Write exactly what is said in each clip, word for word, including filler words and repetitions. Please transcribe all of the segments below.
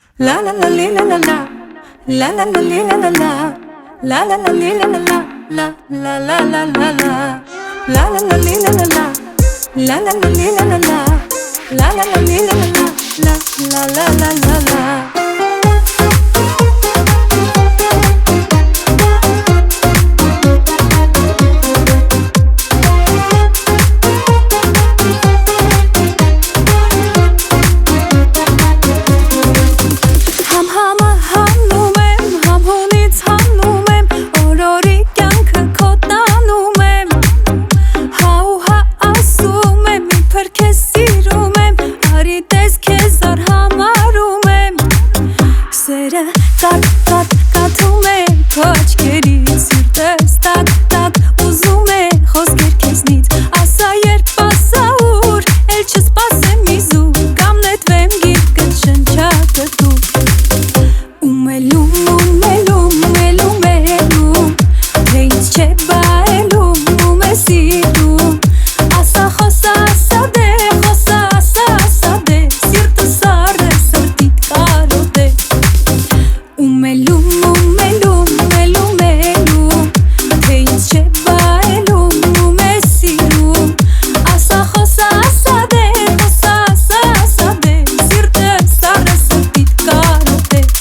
La la la li la la la. La la la li la la la. La la la li la la la. La la la la la la. La la la li la la la. La la la li la la la. La la la li la la la. La la la la la la. Tat, tat, katum e Ko açkeriz Sirtes tat, tat Uzum e Խոսքեր քեզնից Ասա երբ ասա ուր Էլ չսպասեմ իզու Կամ նետվեմ գիրկը շնչակտու Ում էլում, ում էլում, էլում էլում Թե ինձ չէ բայելում Ում է սիրում Ասա խոսա, ասա դե Խոսա, ասա, ասա դե Սիրտը սար է, սրտիտ կարոտ է Ում էլում, ում էլում, էլում էլում Թե ինձ չէ բայելում, ում է սիրում Ասա խոսա, ասա դե Խոսա, ասա, ասա դե Սիրտը սար է, սրտիտ կարոտ է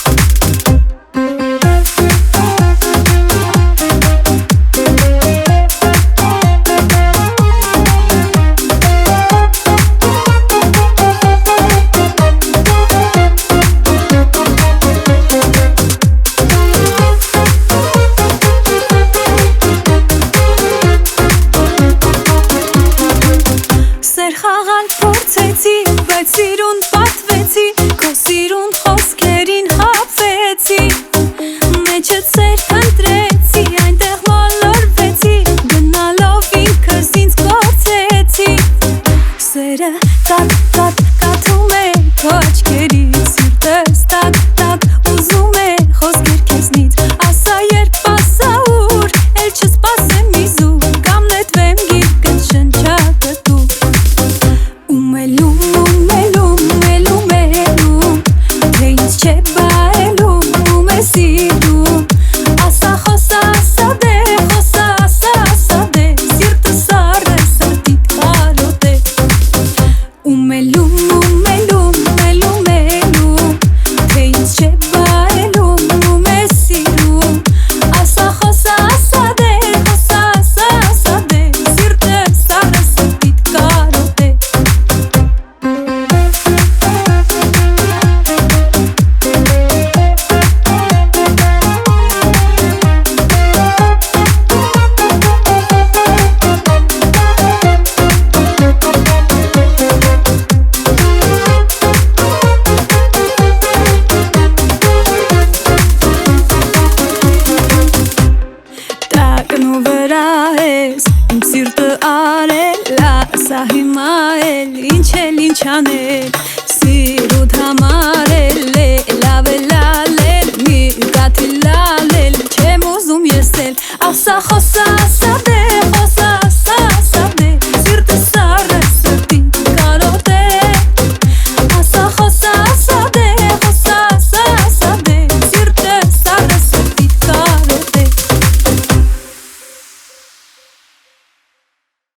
Սեր խաղալ փորձեցի, բայց սիրուն պատվեցի Քո սիրուն խոսքերին հապվեցի Մեջդ սեր քնտրեցի, այնտեղ մոլորվեցի Գնալով ինքս ինձ կորցեցի Սերը տակ, տակ, կաթում է քո աչքերից Սիրտս տակ, տակ, ուզում է խոսքեր քեզնից Ասա երբ ասա ուր, էլ չսպասեմ իզու Կամ նետվեմ գիրկը շնչակտու Ում էլում, ում էլում, էլում էլում Թե ինձ չէ բայելում, ում է սիրում Ասա խոսա, ասա դե, խոսա, ասա, ասա դե Սիրտը սար է, սրտիտ կարոտ է Ում էլում, ում էլում, էլում էլում Թե ինձ չէ բայելում, ում է սիրում Ասա խոսա, ասա դե, խոսա, ասա, ասա դե Սիրտը սար է, սրտիտ կարոտ է Տակնու վրա ես, իմ սիրտը արել Ասա հիմա էլ, ինչ էլ ինչ անել Սիրուդ համար էլ է, լավ է լալել Մի կաթի լալել, չեմ ուզում ես էլ Ասա խոսա, ասա դե